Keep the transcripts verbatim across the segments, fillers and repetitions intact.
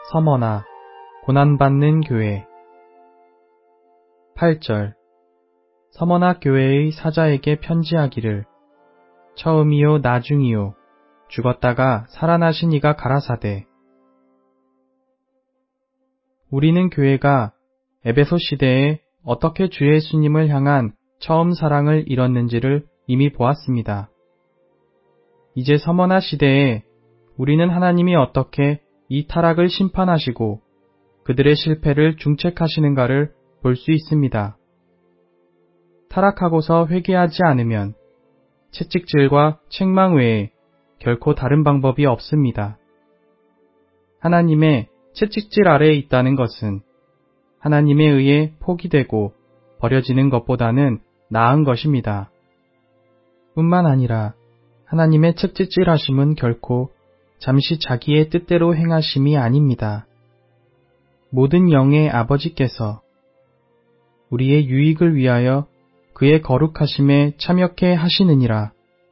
서머나 고난받는 교회. 팔 절. 서머나 교회의 사자에게 편지하기를 처음이요 나중이요 죽었다가 살아나신 이가 가라사대. 우리는 교회가 에베소 시대에 어떻게 주 예수님을 향한 처음 사랑을 잃었는지를 이미 보았습니다. 이제 서머나 시대에 우리는 하나님이 어떻게 이 타락을 심판하시고 그들의 실패를 중책하시는가를 볼 수 있습니다. 타락하고서 회개하지 않으면 채찍질과 책망 외에 결코 다른 방법이 없습니다. 하나님의 채찍질 아래에 있다는 것은 하나님에 의해 포기되고 버려지는 것보다는 나은 것입니다. 뿐만 아니라 하나님의 채찍질 하심은 결코 잠시 자기의 뜻대로 행하심이 아닙니다. 모든 영의 아버지께서 우리의 유익을 위하여 그의 거룩하심에 참여케 하시느니라.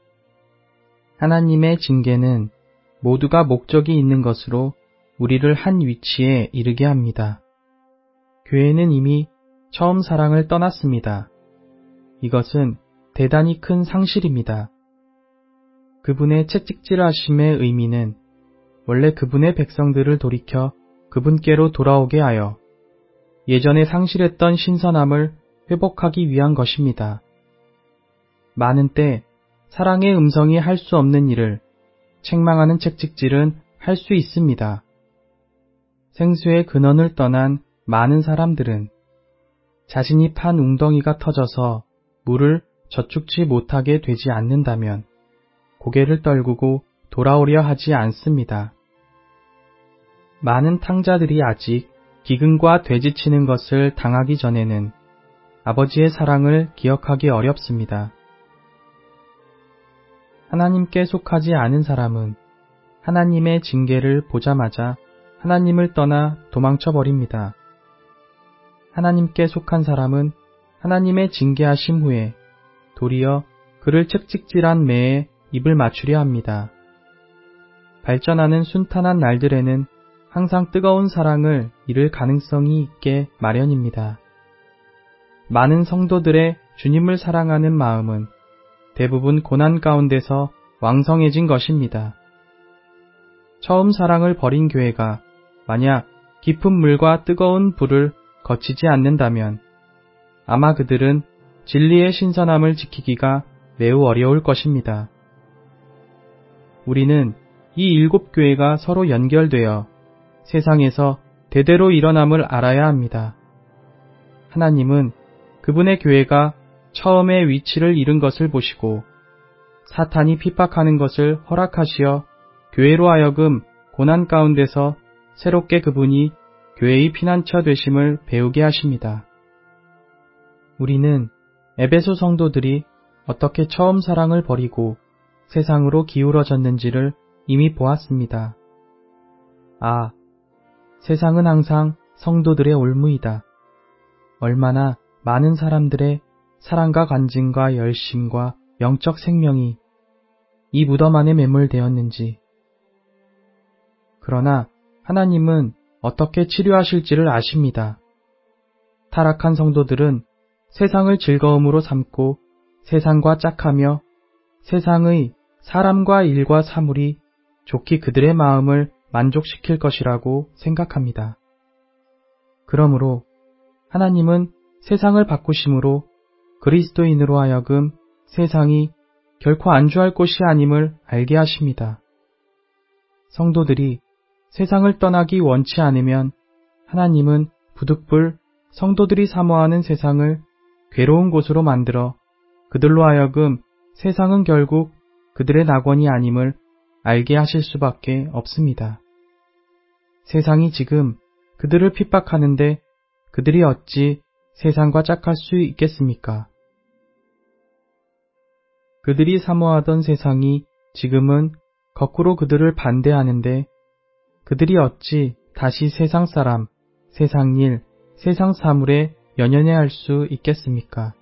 하나님의 징계는 모두가 목적이 있는 것으로 우리를 한 위치에 이르게 합니다. 교회는 이미 처음 사랑을 떠났습니다. 이것은 대단히 큰 상실입니다. 그분의 채찍질하심의 의미는 원래 그분의 백성들을 돌이켜 그분께로 돌아오게 하여 예전에 상실했던 신선함을 회복하기 위한 것입니다. 많은 때 사랑의 음성이 할 수 없는 일을 책망하는 채찍질은 할 수 있습니다. 생수의 근원을 떠난 많은 사람들은 자신이 판 웅덩이가 터져서 물을 저축지 못하게 되지 않는다면 고개를 떨구고 돌아오려 하지 않습니다. 많은 탕자들이 아직 기근과 돼지치는 것을 당하기 전에는 아버지의 사랑을 기억하기 어렵습니다. 하나님께 속하지 않은 사람은 하나님의 징계를 보자마자 하나님을 떠나 도망쳐버립니다. 하나님께 속한 사람은 하나님의 징계하심 후에 도리어 그를 채찍질한 매에 입을 맞추려 합니다. 발전하는 순탄한 날들에는 항상 뜨거운 사랑을 잃을 가능성이 있게 마련입니다. 많은 성도들의 주님을 사랑하는 마음은 대부분 고난 가운데서 왕성해진 것입니다. 처음 사랑을 버린 교회가 만약 깊은 물과 뜨거운 불을 거치지 않는다면 아마 그들은 진리의 신선함을 지키기가 매우 어려울 것입니다. 우리는 이 일곱 교회가 서로 연결되어 세상에서 대대로 일어남을 알아야 합니다. 하나님은 그분의 교회가 처음에 위치를 잃은 것을 보시고 사탄이 핍박하는 것을 허락하시어 교회로 하여금 고난 가운데서 새롭게 그분이 교회의 피난처 되심을 배우게 하십니다. 우리는 에베소 성도들이 어떻게 처음 사랑을 버리고 세상으로 기울어졌는지를 이미 보았습니다. 아, 세상은 항상 성도들의 올무이다. 얼마나 많은 사람들의 사랑과 간증과 열심과 영적 생명이 이 무덤 안에 매몰되었는지. 그러나 하나님은 어떻게 치료하실지를 아십니다. 타락한 성도들은 세상을 즐거움으로 삼고 세상과 짝하며 세상의 사람과 일과 사물이 좋게 그들의 마음을 만족시킬 것이라고 생각합니다. 그러므로 하나님은 세상을 바꾸심으로 그리스도인으로 하여금 세상이 결코 안주할 곳이 아님을 알게 하십니다. 성도들이 세상을 떠나기 원치 않으면 하나님은 부득불 성도들이 사모하는 세상을 괴로운 곳으로 만들어 그들로 하여금 세상은 결국 그들의 낙원이 아님을 알게 하실 수밖에 없습니다. 세상이 지금 그들을 핍박하는데 그들이 어찌 세상과 짝할 수 있겠습니까? 그들이 사모하던 세상이 지금은 거꾸로 그들을 반대하는데 그들이 어찌 다시 세상 사람, 세상 일, 세상 사물에 연연해할 수 있겠습니까?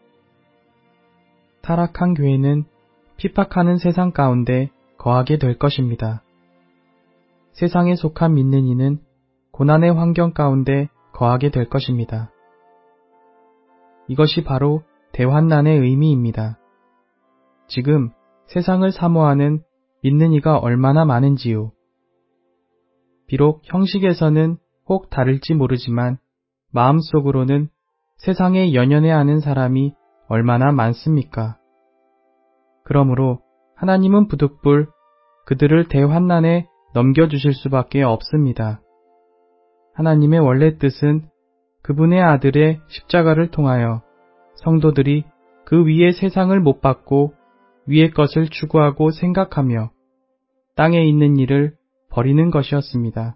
타락한 교회는 핍박하는 세상 가운데 거하게 될 것입니다. 세상에 속한 믿는 이는 고난의 환경 가운데 거하게 될 것입니다. 이것이 바로 대환난의 의미입니다. 지금 세상을 사모하는 믿는 이가 얼마나 많은지요. 비록 형식에서는 혹 다를지 모르지만 마음속으로는 세상에 연연해하는 사람이 얼마나 많습니까? 그러므로 하나님은 부득불 그들을 대환난에 넘겨주실 수밖에 없습니다. 하나님의 원래 뜻은 그분의 아들의 십자가를 통하여 성도들이 그 위에 세상을 못 받고 위의 것을 추구하고 생각하며 땅에 있는 일을 버리는 것이었습니다.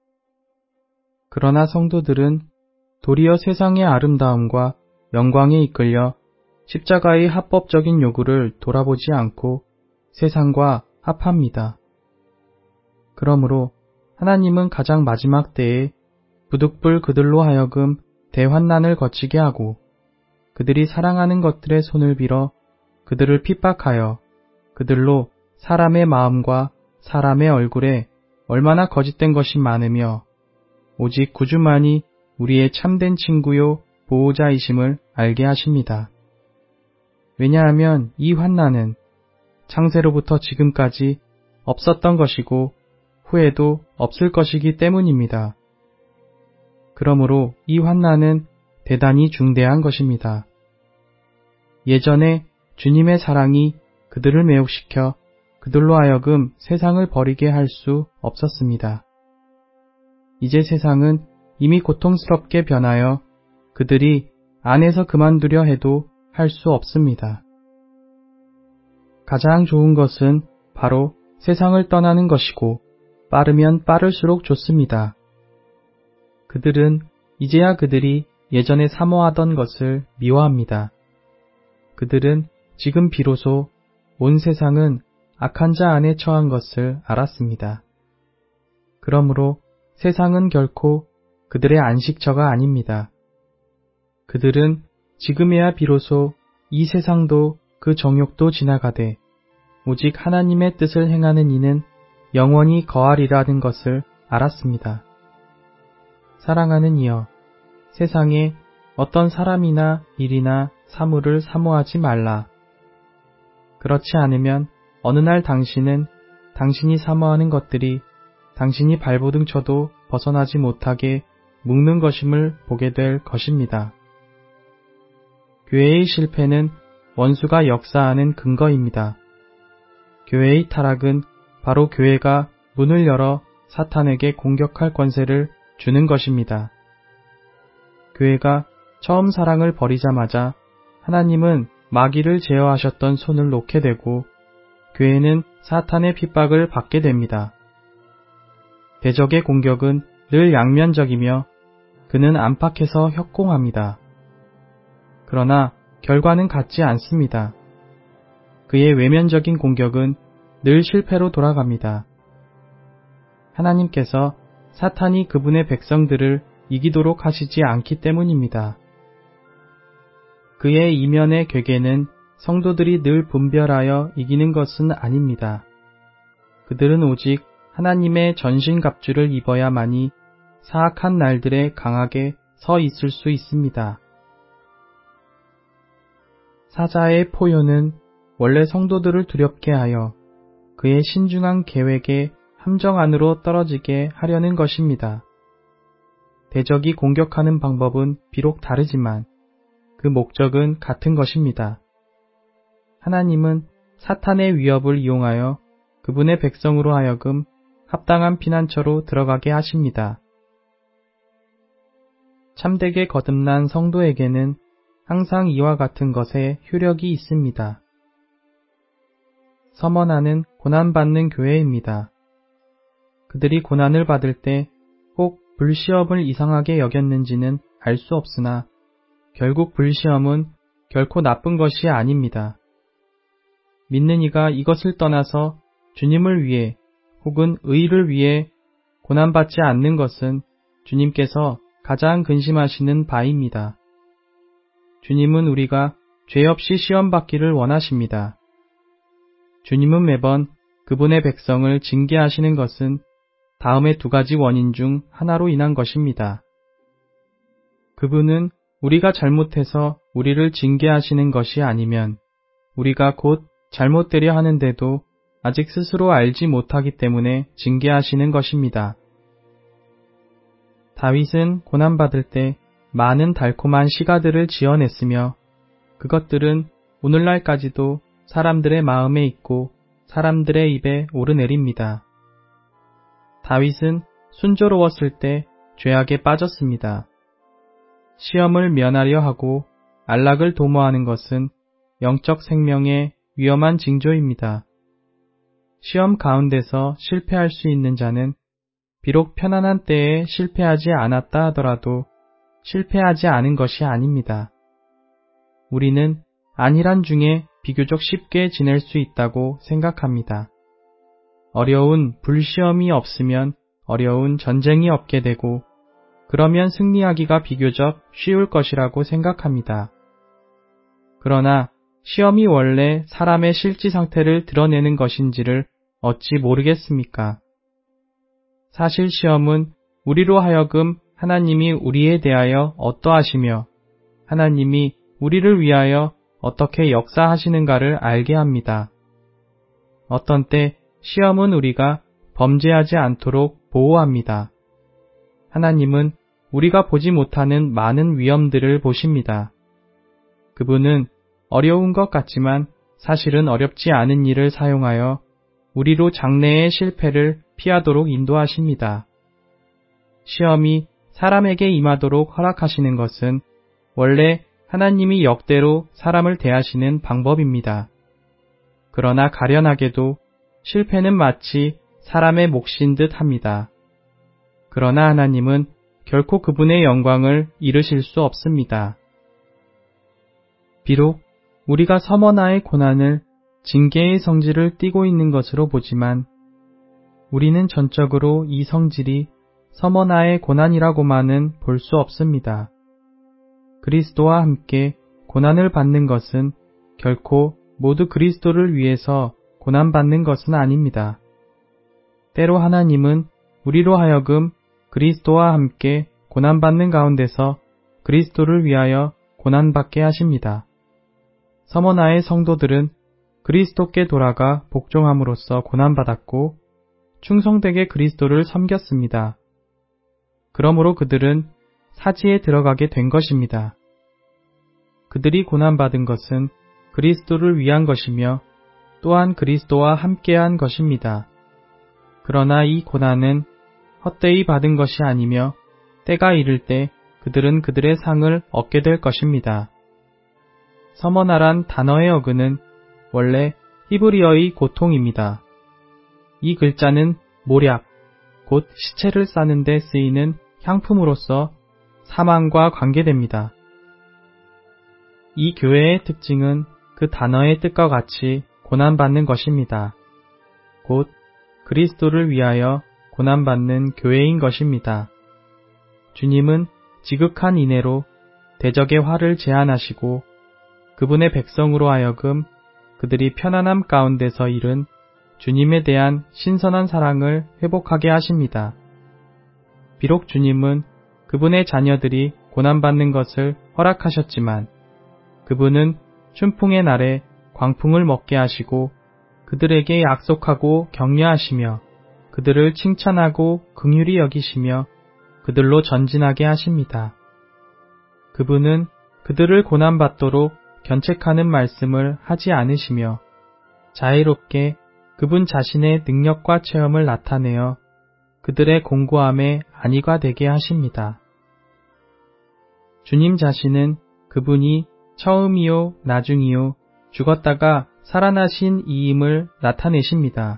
그러나 성도들은 도리어 세상의 아름다움과 영광에 이끌려 십자가의 합법적인 요구를 돌아보지 않고 세상과 합합니다. 그러므로 하나님은 가장 마지막 때에 부득불 그들로 하여금 대환난을 거치게 하고 그들이 사랑하는 것들의 손을 빌어 그들을 핍박하여 그들로 사람의 마음과 사람의 얼굴에 얼마나 거짓된 것이 많으며 오직 구주만이 우리의 참된 친구요 보호자이심을 알게 하십니다. 왜냐하면 이 환난은 창세로부터 지금까지 없었던 것이고 후에도 없을 것이기 때문입니다. 그러므로 이 환난은 대단히 중대한 것입니다. 예전에 주님의 사랑이 그들을 매혹시켜 그들로 하여금 세상을 버리게 할 수 없었습니다. 이제 세상은 이미 고통스럽게 변하여 그들이 안에서 그만두려 해도 할 수 없습니다. 가장 좋은 것은 바로 세상을 떠나는 것이고 빠르면 빠를수록 좋습니다. 그들은 이제야 그들이 예전에 사모하던 것을 미워합니다. 그들은 지금 비로소 온 세상은 악한 자 안에 처한 것을 알았습니다. 그러므로 세상은 결코 그들의 안식처가 아닙니다. 그들은 지금에야 비로소 이 세상도 그 정욕도 지나가되 오직 하나님의 뜻을 행하는 이는 영원히 거하리라는 것을 알았습니다. 사랑하는 이여, 세상에 어떤 사람이나 일이나 사물을 사모하지 말라. 그렇지 않으면 어느 날 당신은 당신이 사모하는 것들이 당신이 발버둥 쳐도 벗어나지 못하게 묶는 것임을 보게 될 것입니다. 교회의 실패는 원수가 역사하는 근거입니다. 교회의 타락은 바로 교회가 문을 열어 사탄에게 공격할 권세를 주는 것입니다. 교회가 처음 사랑을 버리자마자 하나님은 마귀를 제어하셨던 손을 놓게 되고 교회는 사탄의 핍박을 받게 됩니다. 대적의 공격은 늘 양면적이며 그는 안팎에서 협공합니다. 그러나 결과는 같지 않습니다. 그의 외면적인 공격은 늘 실패로 돌아갑니다. 하나님께서 사탄이 그분의 백성들을 이기도록 하시지 않기 때문입니다. 그의 이면의 궤계는 성도들이 늘 분별하여 이기는 것은 아닙니다. 그들은 오직 하나님의 전신갑주를 입어야만이 사악한 날들에 강하게 서 있을 수 있습니다. 사자의 포효는 원래 성도들을 두렵게 하여 그의 신중한 계획에 함정 안으로 떨어지게 하려는 것입니다. 대적이 공격하는 방법은 비록 다르지만 그 목적은 같은 것입니다. 하나님은 사탄의 위협을 이용하여 그분의 백성으로 하여금 합당한 피난처로 들어가게 하십니다. 참되게 거듭난 성도에게는 항상 이와 같은 것에 효력이 있습니다. 서머나는 고난받는 교회입니다. 그들이 고난을 받을 때 꼭 불시험을 이상하게 여겼는지는 알 수 없으나 결국 불시험은 결코 나쁜 것이 아닙니다. 믿는 이가 이것을 떠나서 주님을 위해 혹은 의를 위해 고난받지 않는 것은 주님께서 가장 근심하시는 바입니다. 주님은 우리가 죄 없이 시험받기를 원하십니다. 주님은 매번 그분의 백성을 징계하시는 것은 다음의 두 가지 원인 중 하나로 인한 것입니다. 그분은 우리가 잘못해서 우리를 징계하시는 것이 아니면 우리가 곧 잘못되려 하는데도 아직 스스로 알지 못하기 때문에 징계하시는 것입니다. 다윗은 고난받을 때 많은 달콤한 시가들을 지어냈으며 그것들은 오늘날까지도 사람들의 마음에 있고 사람들의 입에 오르내립니다. 다윗은 순조로웠을 때 죄악에 빠졌습니다. 시험을 면하려 하고 안락을 도모하는 것은 영적 생명의 위험한 징조입니다. 시험 가운데서 실패할 수 있는 자는 비록 편안한 때에 실패하지 않았다 하더라도 실패하지 않은 것이 아닙니다. 우리는 안일한 중에 비교적 쉽게 지낼 수 있다고 생각합니다. 어려운 불시험이 없으면 어려운 전쟁이 없게 되고 그러면 승리하기가 비교적 쉬울 것이라고 생각합니다. 그러나 시험이 원래 사람의 실지 상태를 드러내는 것인지를 어찌 모르겠습니까? 사실 시험은 우리로 하여금 하나님이 우리에 대하여 어떠하시며 하나님이 우리를 위하여 어떻게 역사하시는가를 알게 합니다. 어떤 때 시험은 우리가 범죄하지 않도록 보호합니다. 하나님은 우리가 보지 못하는 많은 위험들을 보십니다. 그분은 어려운 것 같지만 사실은 어렵지 않은 일을 사용하여 우리로 장래의 실패를 피하도록 인도하십니다. 시험이 사람에게 임하도록 허락하시는 것은 원래 하나님이 역대로 사람을 대하시는 방법입니다. 그러나 가련하게도 실패는 마치 사람의 몫인 듯 합니다. 그러나 하나님은 결코 그분의 영광을 잃으실 수 없습니다. 비록 우리가 서머나의 고난을 징계의 성질을 띠고 있는 것으로 보지만 우리는 전적으로 이 성질이 서머나의 고난이라고만은 볼 수 없습니다. 그리스도와 함께 고난을 받는 것은 결코 모두 그리스도를 위해서 고난받는 것은 아닙니다. 때로 하나님은 우리로 하여금 그리스도와 함께 고난받는 가운데서 그리스도를 위하여 고난받게 하십니다. 서머나의 성도들은 그리스도께 돌아가 복종함으로써 고난받았고 충성되게 그리스도를 섬겼습니다. 그러므로 그들은 사지에 들어가게 된 것입니다. 그들이 고난받은 것은 그리스도를 위한 것이며 또한 그리스도와 함께한 것입니다. 그러나 이 고난은 헛되이 받은 것이 아니며 때가 이를 때 그들은 그들의 상을 얻게 될 것입니다. 서머나란 단어의 어근은 원래 히브리어의 고통입니다. 이 글자는 모략, 곧 시체를 싸는 데 쓰이는 향품으로서 사망과 관계됩니다. 이 교회의 특징은 그 단어의 뜻과 같이 고난받는 것입니다. 곧 그리스도를 위하여 고난받는 교회인 것입니다. 주님은 지극한 인애로 대적의 화를 제한하시고 그분의 백성으로 하여금 그들이 편안함 가운데서 잃은 주님에 대한 신선한 사랑을 회복하게 하십니다. 비록 주님은 그분의 자녀들이 고난받는 것을 허락하셨지만 그분은 춘풍의 날에 광풍을 먹게 하시고 그들에게 약속하고 격려하시며 그들을 칭찬하고 긍휼히 여기시며 그들로 전진하게 하십니다. 그분은 그들을 고난받도록 견책하는 말씀을 하지 않으시며 자애롭게 그분 자신의 능력과 체험을 나타내어 그들의 공고함에 안위가 되게 하십니다. 주님 자신은 그분이 처음이요 나중이요 죽었다가 살아나신 이임을 나타내십니다.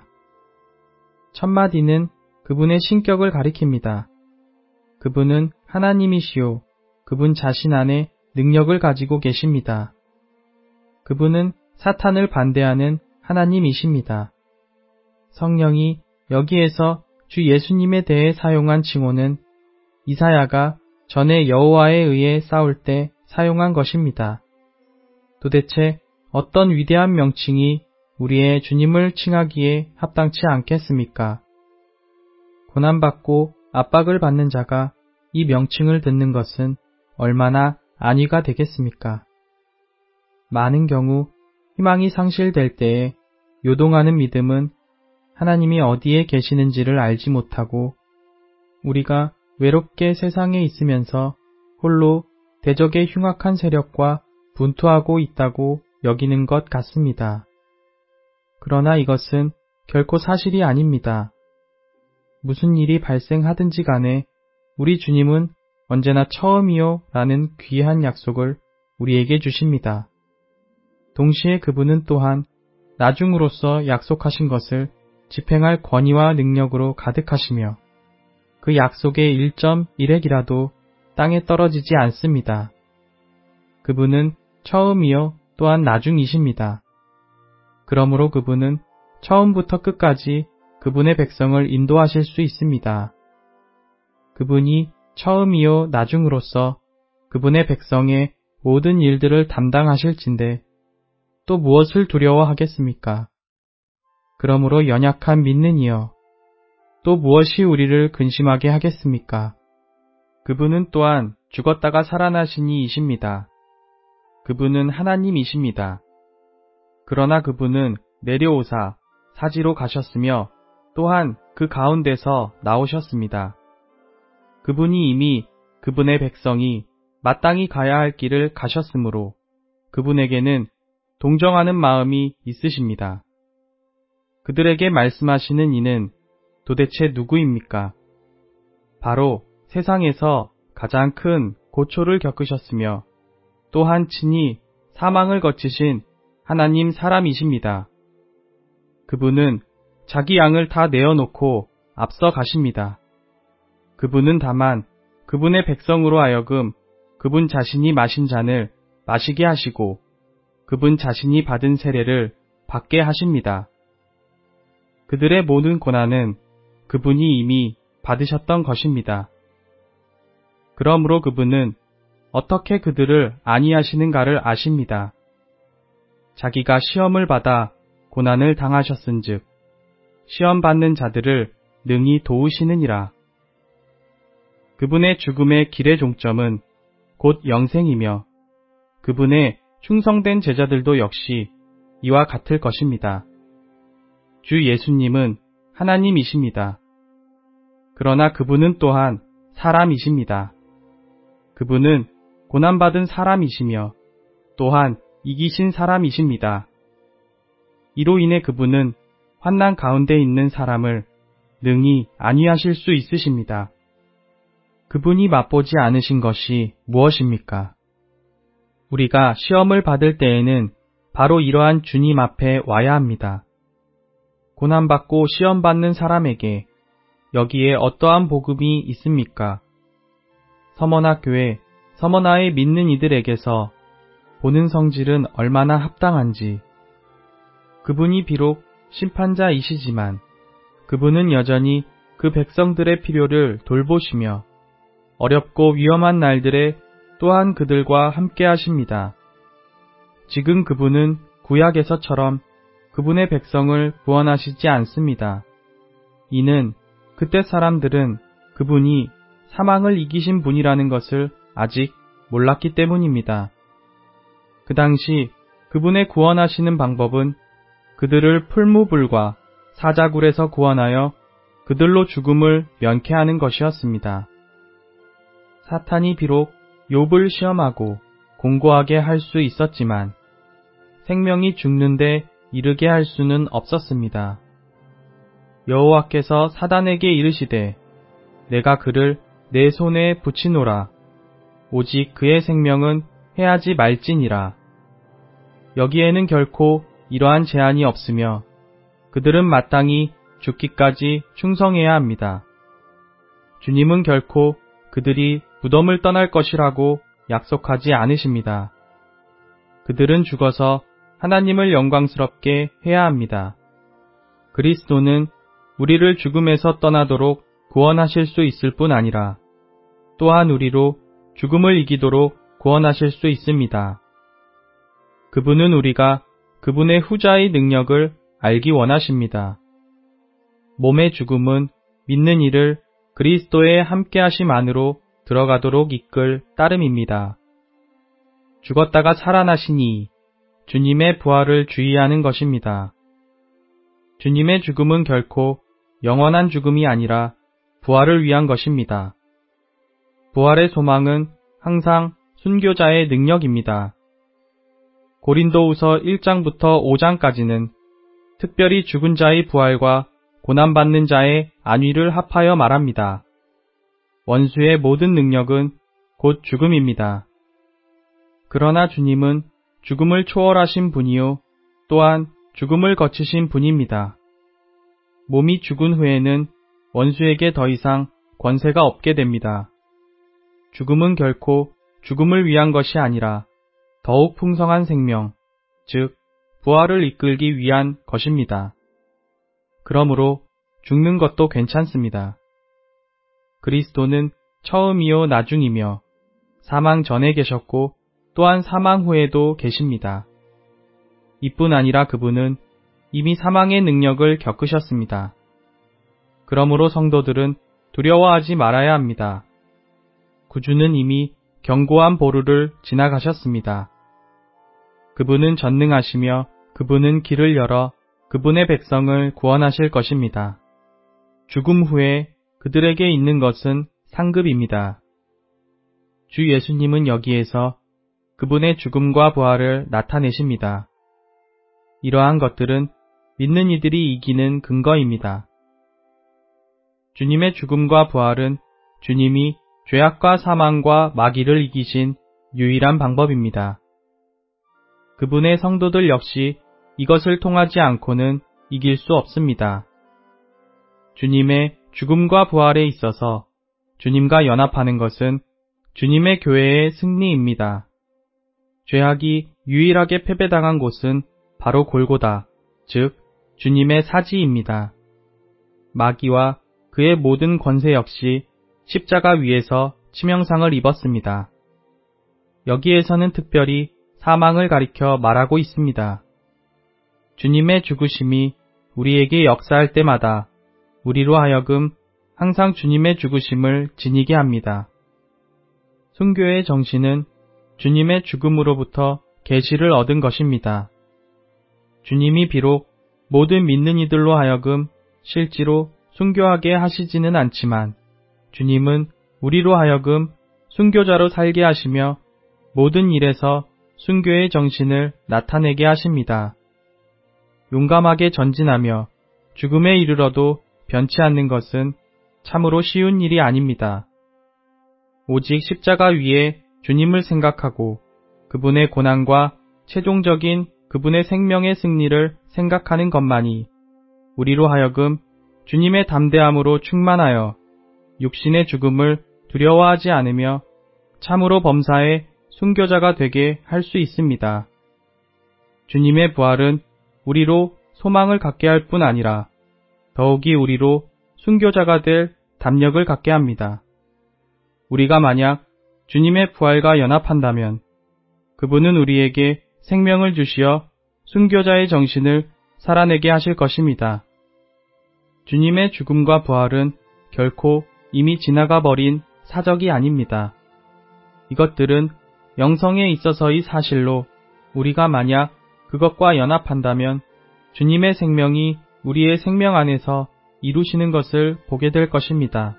첫마디는 그분의 신격을 가리킵니다. 그분은 하나님이시요 그분 자신 안에 능력을 가지고 계십니다. 그분은 사탄을 반대하는 하나님이십니다. 성령이 여기에서 주 예수님에 대해 사용한 칭호는 이사야가 전에 여호와에 의해 싸울 때 사용한 것입니다. 도대체 어떤 위대한 명칭이 우리의 주님을 칭하기에 합당치 않겠습니까? 고난받고 압박을 받는 자가 이 명칭을 듣는 것은 얼마나 안위가 되겠습니까? 많은 경우 희망이 상실될 때에 요동하는 믿음은 하나님이 어디에 계시는지를 알지 못하고 우리가 외롭게 세상에 있으면서 홀로 대적의 흉악한 세력과 분투하고 있다고 여기는 것 같습니다. 그러나 이것은 결코 사실이 아닙니다. 무슨 일이 발생하든지 간에 우리 주님은 언제나 처음이요 라는 귀한 약속을 우리에게 주십니다. 동시에 그분은 또한 나중으로서 약속하신 것을 집행할 권위와 능력으로 가득하시며 그 약속의 일 점 일 핵이라도 땅에 떨어지지 않습니다. 그분은 처음이요 또한 나중이십니다. 그러므로 그분은 처음부터 끝까지 그분의 백성을 인도하실 수 있습니다. 그분이 처음이요 나중으로서 그분의 백성의 모든 일들을 담당하실진데 또 무엇을 두려워하겠습니까? 그러므로 연약한 믿는 이여, 또 무엇이 우리를 근심하게 하겠습니까? 그분은 또한 죽었다가 살아나신 이이십니다. 그분은 하나님이십니다. 그러나 그분은 내려오사 사지로 가셨으며 또한 그 가운데서 나오셨습니다. 그분이 이미 그분의 백성이 마땅히 가야 할 길을 가셨으므로 그분에게는 동정하는 마음이 있으십니다. 그들에게 말씀하시는 이는 도대체 누구입니까? 바로 세상에서 가장 큰 고초를 겪으셨으며 또한 친히 사망을 거치신 하나님 사람이십니다. 그분은 자기 양을 다 내어놓고 앞서 가십니다. 그분은 다만 그분의 백성으로 하여금 그분 자신이 마신 잔을 마시게 하시고 그분 자신이 받은 세례를 받게 하십니다. 그들의 모든 고난은 그분이 이미 받으셨던 것입니다. 그러므로 그분은 어떻게 그들을 안위하시는가를 아십니다. 자기가 시험을 받아 고난을 당하셨은즉 시험 받는 자들을 능히 도우시느니라. 그분의 죽음의 길의 종점은 곧 영생이며 그분의 충성된 제자들도 역시 이와 같을 것입니다. 주 예수님은 하나님이십니다. 그러나 그분은 또한 사람이십니다. 그분은 고난받은 사람이시며 또한 이기신 사람이십니다. 이로 인해 그분은 환난 가운데 있는 사람을 능히 안위하실 수 있으십니다. 그분이 맛보지 않으신 것이 무엇입니까? 우리가 시험을 받을 때에는 바로 이러한 주님 앞에 와야 합니다. 고난받고 시험받는 사람에게 여기에 어떠한 복음이 있습니까? 서머나 교회, 서머나에 믿는 이들에게서 보는 성질은 얼마나 합당한지. 그분이 비록 심판자이시지만 그분은 여전히 그 백성들의 필요를 돌보시며 어렵고 위험한 날들에 또한 그들과 함께 하십니다. 지금 그분은 구약에서처럼 그분의 백성을 구원하시지 않습니다. 이는 그때 사람들은 그분이 사망을 이기신 분이라는 것을 아직 몰랐기 때문입니다. 그 당시 그분의 구원하시는 방법은 그들을 풀무불과 사자굴에서 구원하여 그들로 죽음을 면케하는 것이었습니다. 사탄이 비록 욥을 시험하고 공고하게 할 수 있었지만 생명이 죽는데 이르게 할 수는 없었습니다. 여호와께서 사단에게 이르시되 내가 그를 내 손에 붙이노라. 오직 그의 생명은 해하지 말지니라. 여기에는 결코 이러한 제한이 없으며 그들은 마땅히 죽기까지 충성해야 합니다. 주님은 결코 그들이 무덤을 떠날 것이라고 약속하지 않으십니다. 그들은 죽어서 하나님을 영광스럽게 해야 합니다. 그리스도는 우리를 죽음에서 떠나도록 구원하실 수 있을 뿐 아니라 또한 우리로 죽음을 이기도록 구원하실 수 있습니다. 그분은 우리가 그분의 후자의 능력을 알기 원하십니다. 몸의 죽음은 믿는 이를 그리스도의 함께하심 안으로 들어가도록 이끌 따름입니다. 죽었다가 살아나시니 주님의 부활을 주의하는 것입니다. 주님의 죽음은 결코 영원한 죽음이 아니라 부활을 위한 것입니다. 부활의 소망은 항상 순교자의 능력입니다. 고린도후서 일 장부터 오 장까지는 특별히 죽은 자의 부활과 고난받는 자의 안위를 합하여 말합니다. 원수의 모든 능력은 곧 죽음입니다. 그러나 주님은 죽음을 초월하신 분이요 또한 죽음을 거치신 분입니다. 몸이 죽은 후에는 원수에게 더 이상 권세가 없게 됩니다. 죽음은 결코 죽음을 위한 것이 아니라 더욱 풍성한 생명, 즉 부활을 이끌기 위한 것입니다. 그러므로 죽는 것도 괜찮습니다. 그리스도는 처음이요 나중이며 사망 전에 계셨고 또한 사망 후에도 계십니다. 이뿐 아니라 그분은 이미 사망의 능력을 겪으셨습니다. 그러므로 성도들은 두려워하지 말아야 합니다. 구주는 이미 견고한 보루를 지나가셨습니다. 그분은 전능하시며 그분은 길을 열어 그분의 백성을 구원하실 것입니다. 죽음 후에 그들에게 있는 것은 상급입니다. 주 예수님은 여기에서 그분의 죽음과 부활을 나타내십니다. 이러한 것들은 믿는 이들이 이기는 근거입니다. 주님의 죽음과 부활은 주님이 죄악과 사망과 마귀를 이기신 유일한 방법입니다. 그분의 성도들 역시 이것을 통하지 않고는 이길 수 없습니다. 주님의 죽음과 부활에 있어서 주님과 연합하는 것은 주님의 교회의 승리입니다. 죄악이 유일하게 패배당한 곳은 바로 골고다, 즉 주님의 사지입니다. 마귀와 그의 모든 권세 역시 십자가 위에서 치명상을 입었습니다. 여기에서는 특별히 사망을 가리켜 말하고 있습니다. 주님의 죽으심이 우리에게 역사할 때마다 우리로 하여금 항상 주님의 죽으심을 지니게 합니다. 순교의 정신은 주님의 죽음으로부터 계시를 얻은 것입니다. 주님이 비록 모든 믿는 이들로 하여금 실제로 순교하게 하시지는 않지만 주님은 우리로 하여금 순교자로 살게 하시며 모든 일에서 순교의 정신을 나타내게 하십니다. 용감하게 전진하며 죽음에 이르러도 변치 않는 것은 참으로 쉬운 일이 아닙니다. 오직 십자가 위에 주님을 생각하고 그분의 고난과 최종적인 그분의 생명의 승리를 생각하는 것만이 우리로 하여금 주님의 담대함으로 충만하여 육신의 죽음을 두려워하지 않으며 참으로 범사의 순교자가 되게 할 수 있습니다. 주님의 부활은 우리로 소망을 갖게 할 뿐 아니라 더욱이 우리로 순교자가 될 담력을 갖게 합니다. 우리가 만약 주님의 부활과 연합한다면 그분은 우리에게 생명을 주시어 순교자의 정신을 살아내게 하실 것입니다. 주님의 죽음과 부활은 결코 이미 지나가 버린 사적이 아닙니다. 이것들은 영성에 있어서의 사실로 우리가 만약 그것과 연합한다면 주님의 생명이 우리의 생명 안에서 이루시는 것을 보게 될 것입니다.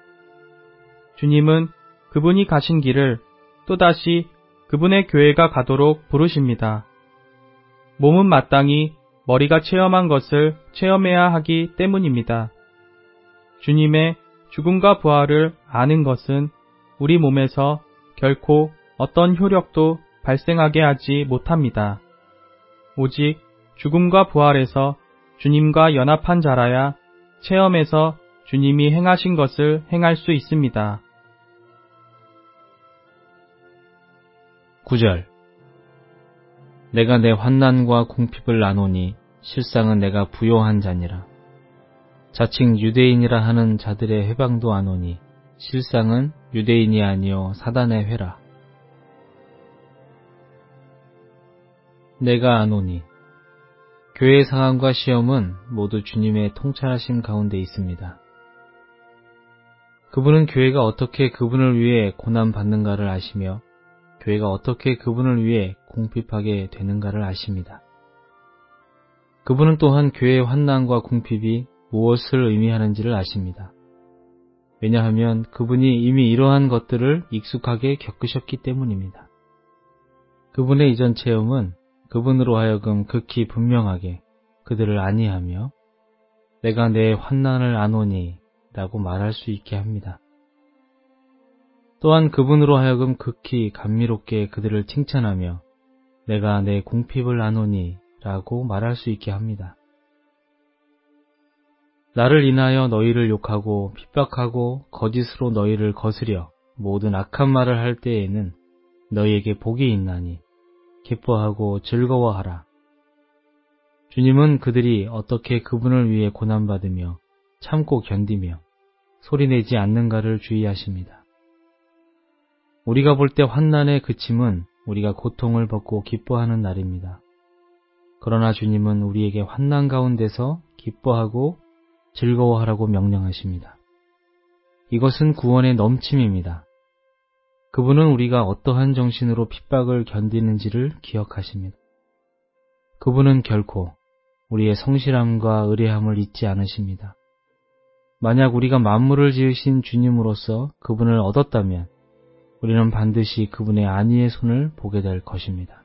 주님은 그분이 가신 길을 또다시 그분의 교회가 가도록 부르십니다. 몸은 마땅히 머리가 체험한 것을 체험해야 하기 때문입니다. 주님의 죽음과 부활을 아는 것은 우리 몸에서 결코 어떤 효력도 발생하게 하지 못합니다. 오직 죽음과 부활에서 주님과 연합한 자라야 체험에서 주님이 행하신 것을 행할 수 있습니다. 구 절 내가 내 환난과 궁핍을 나누니 실상은 내가 부요한 자니라. 자칭 유대인이라 하는 자들의 회방도 아노니 실상은 유대인이 아니요 사단의 회라. 내가 아노니 교회의 상황과 시험은 모두 주님의 통찰하심 가운데 있습니다. 그분은 교회가 어떻게 그분을 위해 고난받는가를 아시며 교회가 어떻게 그분을 위해 궁핍하게 되는가를 아십니다. 그분은 또한 교회의 환난과 궁핍이 무엇을 의미하는지를 아십니다. 왜냐하면 그분이 이미 이러한 것들을 익숙하게 겪으셨기 때문입니다. 그분의 이전 체험은 그분으로 하여금 극히 분명하게 그들을 안위하며 내가 내 환난을 아노니 라고 말할 수 있게 합니다. 또한 그분으로 하여금 극히 감미롭게 그들을 칭찬하며 내가 내 궁핍을 아노니 라고 말할 수 있게 합니다. 나를 인하여 너희를 욕하고 핍박하고 거짓으로 너희를 거스려 모든 악한 말을 할 때에는 너희에게 복이 있나니 기뻐하고 즐거워하라. 주님은 그들이 어떻게 그분을 위해 고난받으며 참고 견디며 소리내지 않는가를 주의하십니다. 우리가 볼 때 환난의 그침은 우리가 고통을 벗고 기뻐하는 날입니다. 그러나 주님은 우리에게 환난 가운데서 기뻐하고 즐거워하라고 명령하십니다. 이것은 구원의 넘침입니다. 그분은 우리가 어떠한 정신으로 핍박을 견디는지를 기억하십니다. 그분은 결코 우리의 성실함과 의뢰함을 잊지 않으십니다. 만약 우리가 만물을 지으신 주님으로서 그분을 얻었다면 우리는 반드시 그분의 안위의 손을 보게 될 것입니다.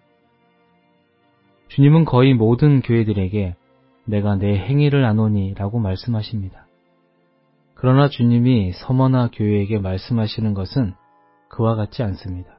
주님은 거의 모든 교회들에게 내가 내 행위를 아노니 라고 말씀하십니다. 그러나 주님이 서머나 교회에게 말씀하시는 것은 그와 같지 않습니다.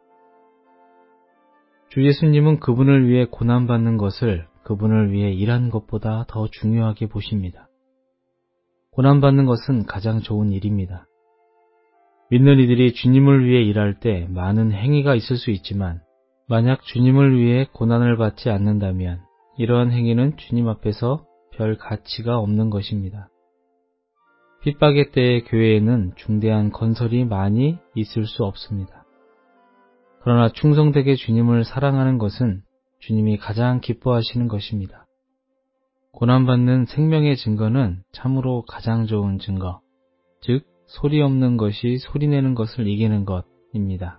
주 예수님은 그분을 위해 고난받는 것을 그분을 위해 일한 것보다 더 중요하게 보십니다. 고난받는 것은 가장 좋은 일입니다. 믿는 이들이 주님을 위해 일할 때 많은 행위가 있을 수 있지만 만약 주님을 위해 고난을 받지 않는다면 이러한 행위는 주님 앞에서 별 가치가 없는 것입니다. 핍박의 때의 교회에는 중대한 건설이 많이 있을 수 없습니다. 그러나 충성되게 주님을 사랑하는 것은 주님이 가장 기뻐하시는 것입니다. 고난받는 생명의 증거는 참으로 가장 좋은 증거, 즉 소리 없는 것이 소리내는 것을 이기는 것입니다.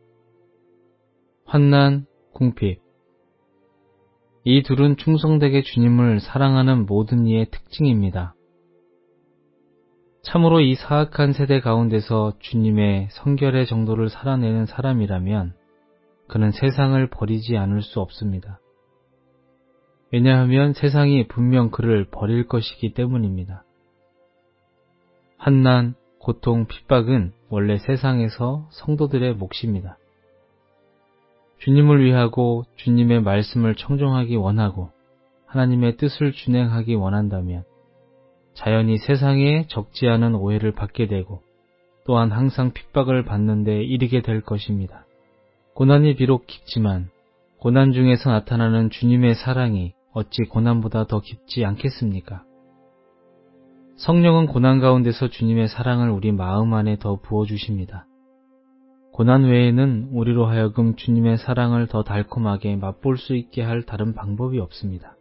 환난, 궁핍. 이 둘은 충성되게 주님을 사랑하는 모든 이의 특징입니다. 참으로 이 사악한 세대 가운데서 주님의 성결의 정도를 살아내는 사람이라면 그는 세상을 버리지 않을 수 없습니다. 왜냐하면 세상이 분명 그를 버릴 것이기 때문입니다. 환난, 고통, 핍박은 원래 세상에서 성도들의 몫입니다. 주님을 위하고 주님의 말씀을 청종하기 원하고 하나님의 뜻을 준행하기 원한다면 자연히 세상에 적지 않은 오해를 받게 되고 또한 항상 핍박을 받는 데 이르게 될 것입니다. 고난이 비록 깊지만 고난 중에서 나타나는 주님의 사랑이 어찌 고난보다 더 깊지 않겠습니까? 성령은 고난 가운데서 주님의 사랑을 우리 마음 안에 더 부어주십니다. 고난 외에는 우리로 하여금 주님의 사랑을 더 달콤하게 맛볼 수 있게 할 다른 방법이 없습니다.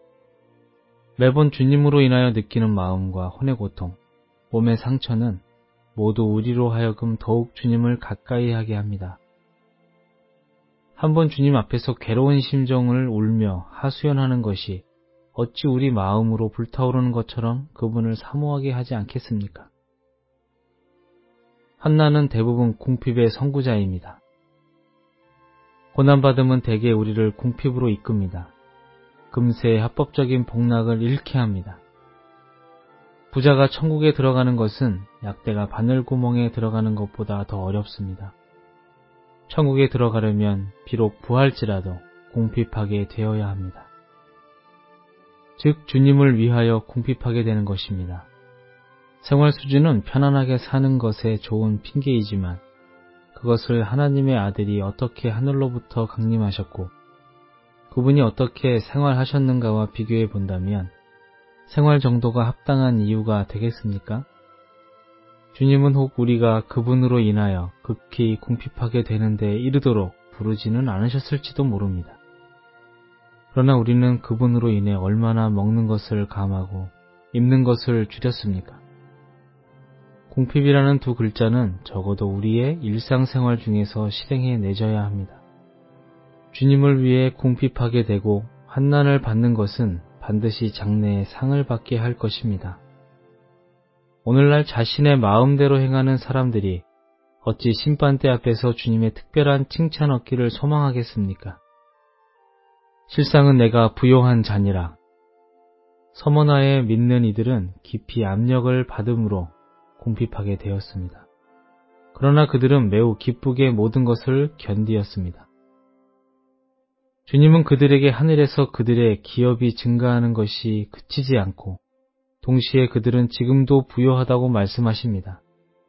매번 주님으로 인하여 느끼는 마음과 혼의 고통, 몸의 상처는 모두 우리로 하여금 더욱 주님을 가까이 하게 합니다. 한번 주님 앞에서 괴로운 심정을 울며 하수연하는 것이 어찌 우리 마음으로 불타오르는 것처럼 그분을 사모하게 하지 않겠습니까? 환난은 대부분 궁핍의 선구자입니다. 고난받음은 대개 우리를 궁핍으로 이끕니다. 금세 합법적인 복락을 잃게 합니다. 부자가 천국에 들어가는 것은 약대가 바늘구멍에 들어가는 것보다 더 어렵습니다. 천국에 들어가려면 비록 부할지라도 궁핍하게 되어야 합니다. 즉 주님을 위하여 궁핍하게 되는 것입니다. 생활 수준은 편안하게 사는 것에 좋은 핑계이지만 그것을 하나님의 아들이 어떻게 하늘로부터 강림하셨고 그분이 어떻게 생활하셨는가와 비교해 본다면 생활 정도가 합당한 이유가 되겠습니까? 주님은 혹 우리가 그분으로 인하여 극히 궁핍하게 되는데 이르도록 부르지는 않으셨을지도 모릅니다. 그러나 우리는 그분으로 인해 얼마나 먹는 것을 감하고 입는 것을 줄였습니까? 궁핍이라는 두 글자는 적어도 우리의 일상생활 중에서 실행해 내져야 합니다. 주님을 위해 궁핍하게 되고 환난을 받는 것은 반드시 장래에 상을 받게 할 것입니다. 오늘날 자신의 마음대로 행하는 사람들이 어찌 심판대 앞에서 주님의 특별한 칭찬 얻기를 소망하겠습니까? 실상은 내가 부요한 자니라. 서머나에 믿는 이들은 깊이 압력을 받음으로 궁핍하게 되었습니다. 그러나 그들은 매우 기쁘게 모든 것을 견디었습니다. 주님은 그들에게 하늘에서 그들의 기업이 증가하는 것이 그치지 않고 동시에 그들은 지금도 부요하다고 말씀하십니다.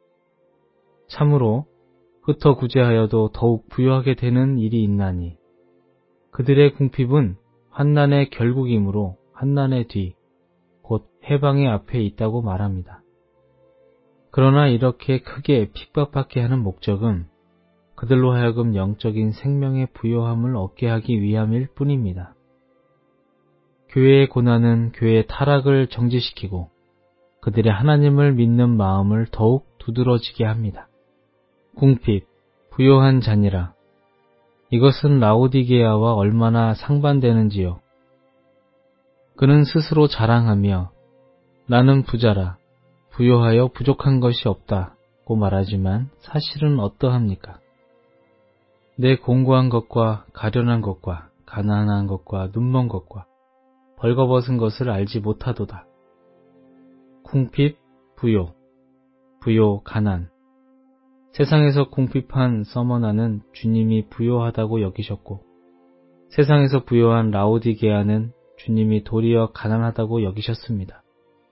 참으로 흩어 구제하여도 더욱 부요하게 되는 일이 있나니 그들의 궁핍은 환난의 결국이므로 환난의 뒤 곧 해방의 앞에 있다고 말합니다. 그러나 이렇게 크게 핍박받게 하는 목적은 그들로 하여금 영적인 생명의 부요함을 얻게 하기 위함일 뿐입니다. 교회의 고난은 교회의 타락을 정지시키고 그들의 하나님을 믿는 마음을 더욱 두드러지게 합니다. 궁핍, 부요한 자니라. 이것은 라오디게아와 얼마나 상반되는지요. 그는 스스로 자랑하며 나는 부자라, 부요하여 부족한 것이 없다고 말하지만 사실은 어떠합니까? 내 공고한 것과 가련한 것과 가난한 것과 눈먼 것과 벌거벗은 것을 알지 못하도다. 궁핍, 부요, 부요, 가난. 세상에서 궁핍한 서머나는 주님이 부요하다고 여기셨고 세상에서 부요한 라오디게아는 주님이 도리어 가난하다고 여기셨습니다.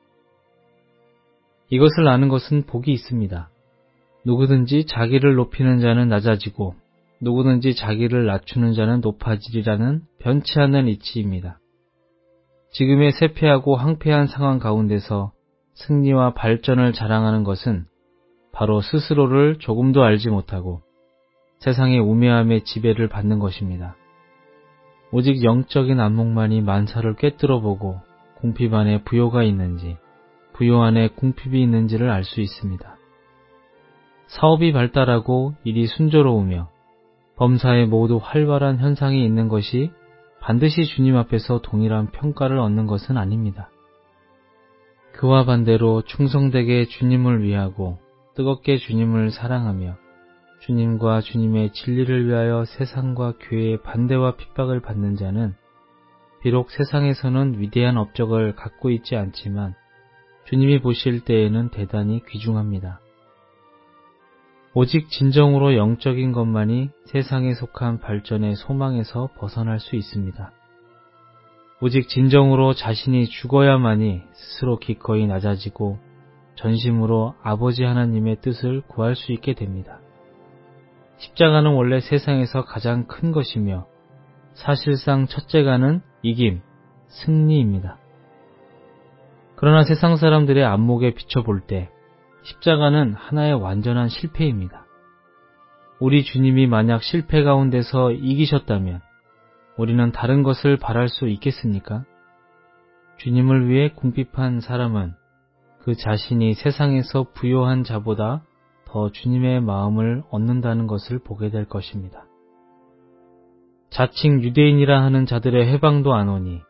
이것을 아는 것은 복이 있습니다. 누구든지 자기를 높이는 자는 낮아지고 누구든지 자기를 낮추는 자는 높아지리라는 변치 않는 이치입니다. 지금의 쇠퇴하고 황폐한 상황 가운데서 승리와 발전을 자랑하는 것은 바로 스스로를 조금도 알지 못하고 세상의 우매함의 지배를 받는 것입니다. 오직 영적인 안목만이 만사를 꿰뚫어보고 궁핍 안에 부요가 있는지 부요 안에 궁핍이 있는지를 알 수 있습니다. 사업이 발달하고 일이 순조로우며 범사에 모두 활발한 현상이 있는 것이 반드시 주님 앞에서 동일한 평가를 얻는 것은 아닙니다. 그와 반대로 충성되게 주님을 위하고 뜨겁게 주님을 사랑하며 주님과 주님의 진리를 위하여 세상과 교회의 반대와 핍박을 받는 자는 비록 세상에서는 위대한 업적을 갖고 있지 않지만 주님이 보실 때에는 대단히 귀중합니다. 오직 진정으로 영적인 것만이 세상에 속한 발전의 소망에서 벗어날 수 있습니다. 오직 진정으로 자신이 죽어야만이 스스로 기꺼이 낮아지고 전심으로 아버지 하나님의 뜻을 구할 수 있게 됩니다. 십자가는 원래 세상에서 가장 큰 것이며 사실상 첫째가는 이김, 승리입니다. 그러나 세상 사람들의 안목에 비춰볼 때 십자가는 하나의 완전한 실패입니다. 우리 주님이 만약 실패 가운데서 이기셨다면 우리는 다른 것을 바랄 수 있겠습니까? 주님을 위해 궁핍한 사람은 그 자신이 세상에서 부요한 자보다 더 주님의 마음을 얻는다는 것을 보게 될 것입니다. 자칭 유대인이라 하는 자들의 해방도 안 오니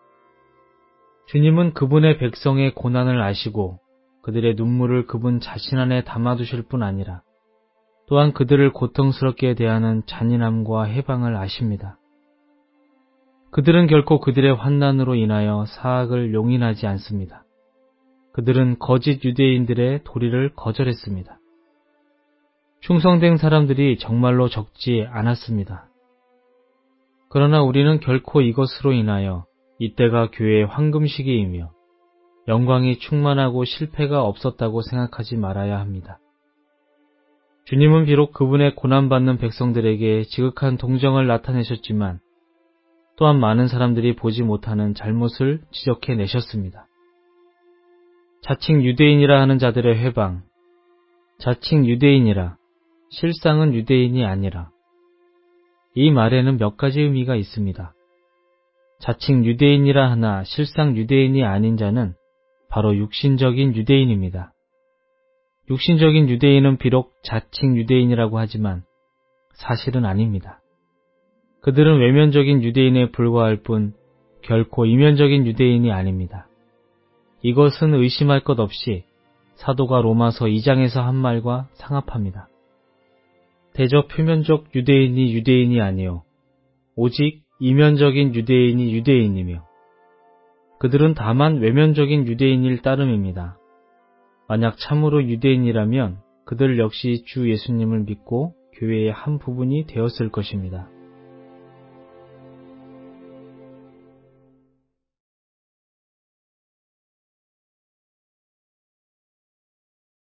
주님은 그분의 백성의 고난을 아시고 그들의 눈물을 그분 자신 안에 담아두실 뿐 아니라 또한 그들을 고통스럽게 대하는 잔인함과 해방을 아십니다. 그들은 결코 그들의 환난으로 인하여 사악을 용인하지 않습니다. 그들은 거짓 유대인들의 도리를 거절했습니다. 충성된 사람들이 정말로 적지 않았습니다. 그러나 우리는 결코 이것으로 인하여 이때가 교회의 황금 시기이며 영광이 충만하고 실패가 없었다고 생각하지 말아야 합니다. 주님은 비록 그분의 고난받는 백성들에게 지극한 동정을 나타내셨지만 또한 많은 사람들이 보지 못하는 잘못을 지적해내셨습니다. 자칭 유대인이라 하는 자들의 회방, 자칭 유대인이라 실상은 유대인이 아니라 이 말에는 몇 가지 의미가 있습니다. 자칭 유대인이라 하나 실상 유대인이 아닌 자는 바로 육신적인 유대인입니다. 육신적인 유대인은 비록 자칭 유대인이라고 하지만 사실은 아닙니다. 그들은 외면적인 유대인에 불과할 뿐 결코 이면적인 유대인이 아닙니다. 이것은 의심할 것 없이 사도가 로마서 이 장에서 한 말과 상합합니다. 대저 표면적 유대인이 유대인이 아니요 오직 이면적인 유대인이 유대인이며 그들은 다만 외면적인 유대인일 따름입니다. 만약 참으로 유대인이라면 그들 역시 주 예수님을 믿고 교회의 한 부분이 되었을 것입니다.